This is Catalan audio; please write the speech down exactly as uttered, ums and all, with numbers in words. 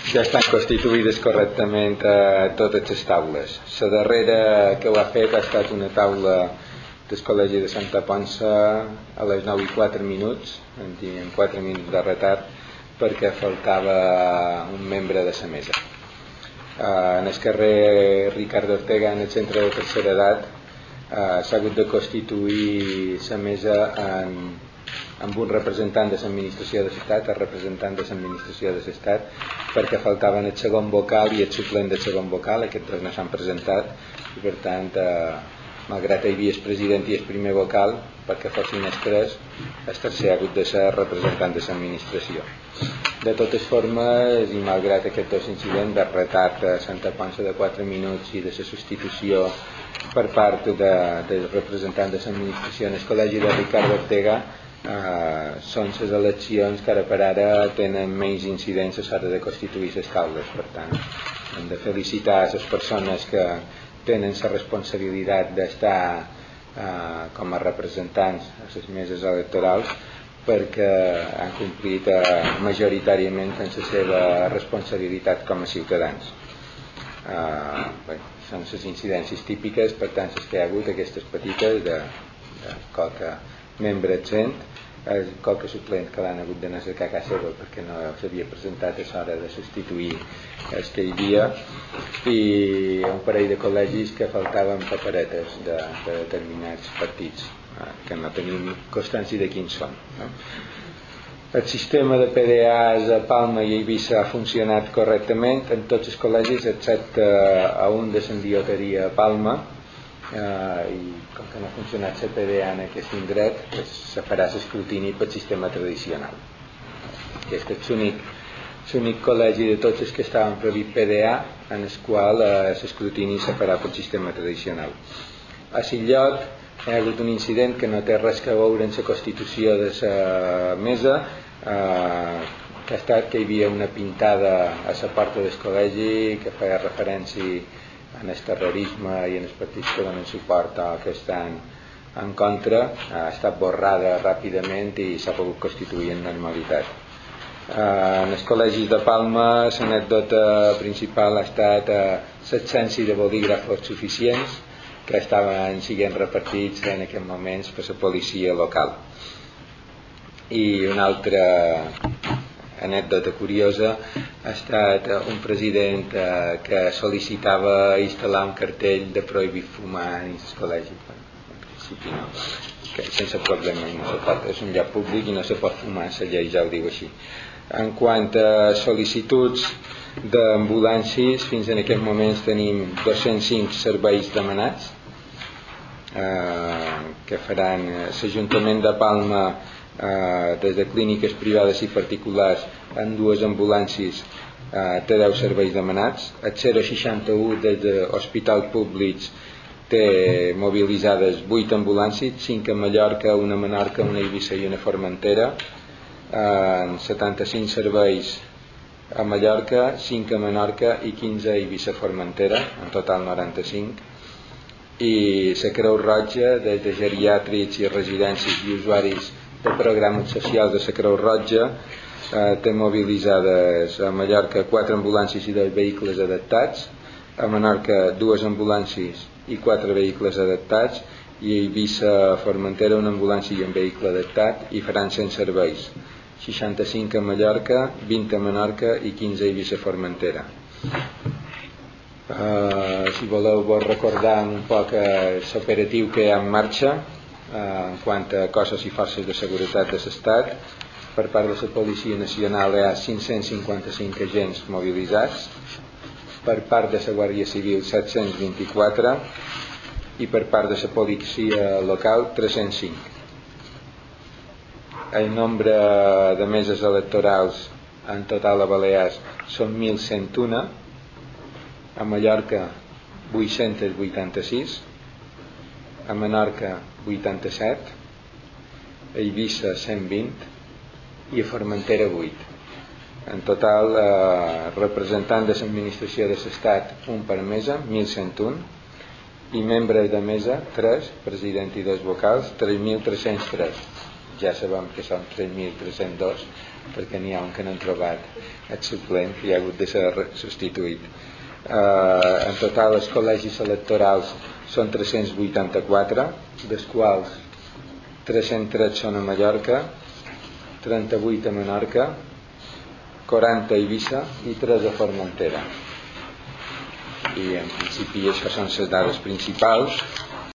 ja estan constituïdes correctament a totes les taules. La darrera que ho ha fet ha estat una taula del Col·legi de Santa Ponça a les nou i quatre minuts, amb quatre minuts de retard, perquè faltava un membre de la mesa. En el carrer Ricardo Ortega, en el centre de tercera edat, s'ha hagut de constituir la mesa en, amb un representant de l'administració de l'Estat, el representant de l'administració de l'Estat, perquè faltaven el segon vocal i el suplent del segon vocal. Aquests dos no s'han presentat i, per tant, eh, malgrat hi havia el president i el primer vocal, perquè fossin els tres, el tercer ha hagut de ser representant de l'administració. De totes formes, i malgrat aquests dos incidents de retard a Santa Ponça de quatre minuts i de la substitució per part de, del representant de l'administració en el col·legi de Ricardo Ortega, eh, són les eleccions que ara per ara tenen menys incidents a l'hora de constituir les taules. Per tant, hem de felicitar a les persones que tenen la responsabilitat d'estar eh, com a representants a les meses electorals, perquè han complit eh, majoritàriament en la seva responsabilitat com a ciutadans. Eh, bé, són les incidències típiques, per tant, les que hi ha hagut, aquestes petites, de, de qualque membre absent, el qualque suplent que l'han hagut d'anar a cercar a casa seva perquè no s'havia presentat a l'hora de substituir els que hi havia, i un parell de col·legis que faltaven paperetes de, de determinats partits, que no tenim constància de quins són. El sistema de P D As a Palma i a Eivissa ha funcionat correctament en tots els col·legis, excepte a un de l'Endioteria a Palma, eh, i com que no ha funcionat la P D A en aquest indret, pues, se farà l'escrutini pel sistema tradicional. Aquest és l'únic l'únic col·legi de tots els que estaven previst P D A en el qual eh, l'escrutini se farà pel sistema tradicional. A Sillot hi ha hagut un incident que no té res a veure amb la constitució de la mesa, eh, que ha estat que hi havia una pintada a la porta del col·legi que feia referència en el terrorisme i en els partits que donen suport o que estan en contra. Ha estat borrada ràpidament i s'ha pogut constituir en normalitat. Eh, en els col·legis de Palma l'anècdota principal ha estat eh, l'absència de bolígrafos suficients que estaven sent repartits en aquests moments per la policia local. I una altra anècdota curiosa ha estat un president eh, que sol·licitava instal·lar un cartell de prohibir fumar en els col·legis. En principi no, que sense problema no se pot, és un lloc públic i no se pot fumar, la llei ja ho diu així. En quant a sol·licituds d'ambulàncies, fins en aquest moments tenim dos-cents cinc serveis demanats, eh, que faran l'Ajuntament de Palma, eh, des de clíniques privades i particulars en dues ambulàncies, eh, té deu serveis demanats. El zero seixanta-u des d'hospitals públics té mobilitzades vuit ambulàncies, cinc a Mallorca, una a Menorca, una a Eivissa i una a Formentera, en setanta-cinc serveis a Mallorca, cinc a Menorca i quinze a Eivissa Formentera, en total noranta-cinc. I la Creu Roja, des de geriàtrics i residències i usuaris de programes socials de la Creu Roja, eh, té mobilitzades a Mallorca quatre ambulàncies i dos vehicles adaptats, a Menorca dues ambulàncies i quatre vehicles adaptats, i a Eivissa Formentera una ambulància i un vehicle adaptat, i faran cent serveis, seixanta-cinc a Mallorca, vint a Menorca i quinze a Eivissa Formentera. Uh, si voleu vos recordar un poc l'operatiu que hi ha en marxa uh, en quant a cossos i forces de seguretat de l'Estat. Per part de la Policia Nacional hi ha cinc-cents cinquanta-cinc agents mobilitzats, per part de la Guàrdia Civil set-cents vint-i-quatre i per part de la Policia Local tres-cents cinc. El nombre de meses electorals en total a Balears són mil cent un, a Mallorca vuit-cents vuitanta-sis, a Menorca vuitanta-set, a Eivissa cent vint i a Formentera vuit. En total, eh, representant de l'administració de l'Estat un per mesa, mil cent un, i membres de mesa tres, president i dos vocals, tres mil tres-cents tres. Ja sabem que són tres mil tres-cents dos perquè n'hi ha un que no han trobat el suplent i ha hagut de ser substituït. Eh, en total els col·legis electorals són tres-cents vuitanta-quatre, dels quals tres-cents tretze són a Mallorca, trenta-vuit a Menorca, quaranta a Eivissa i tres a Formentera. I en principi això són les dades principals.